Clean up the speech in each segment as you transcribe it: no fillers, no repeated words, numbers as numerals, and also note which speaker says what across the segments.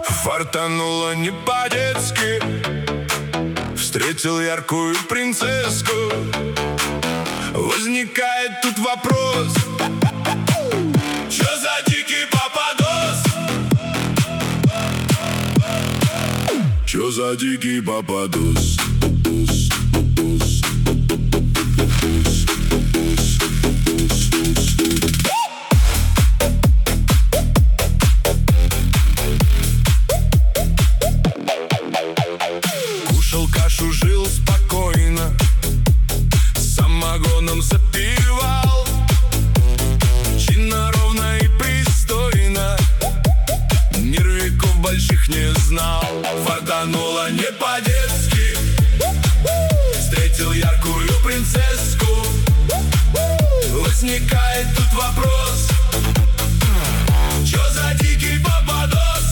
Speaker 1: Фартануло не по-детски, встретил яркую принцесску. Возникает тут вопрос: чё за дикий попадос? Чё за дикий попадос? Кушал кашу, жил спокойно, самогоном запивал, чинно, ровно и пристойно, нервиков больших не знал. Фартануло не по-детски, встретил яркую принцесску. Возникает тут вопрос: чё за дикий попадос?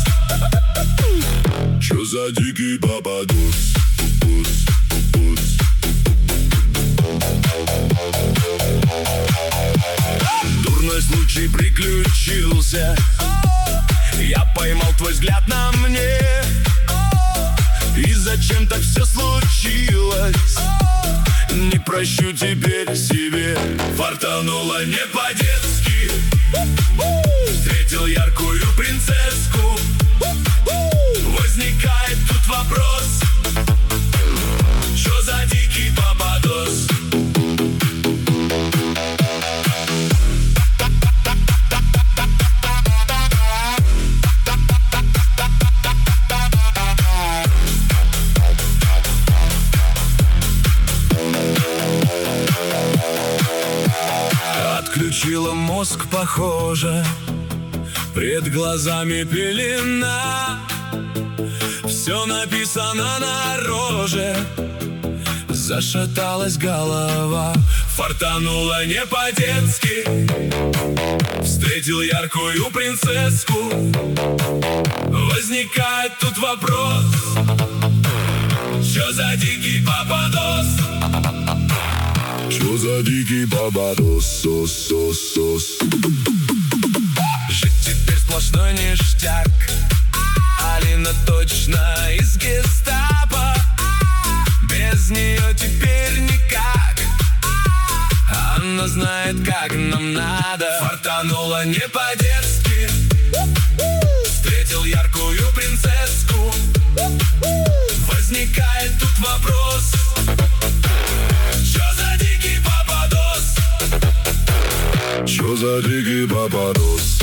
Speaker 1: Чё за дикий попадос? Дурной случай приключился, я поймал твой взгляд на мне. И зачем так все случилось, не прощу теперь себе. Фартануло не по-детски, встретил яркую принцесску. Возникает тут вопрос: чё за дикий попадос? Отключила мозг, похоже, пред глазами пелена. Все написано на роже, зашаталась голова. Фартануло не по-детски, встретил яркую принцесску. Возникает тут вопрос: чё за дикий попадос? Чё за дикий попадос? Жить теперь сплошной ништяк. Алина точно из гестапо, без нее теперь никак. Она знает, как нам надо. Фартануло не по-детски, встретил яркую принцесску. Возникает тут вопрос: чё за дикий попадос? Чё за дикий попадос?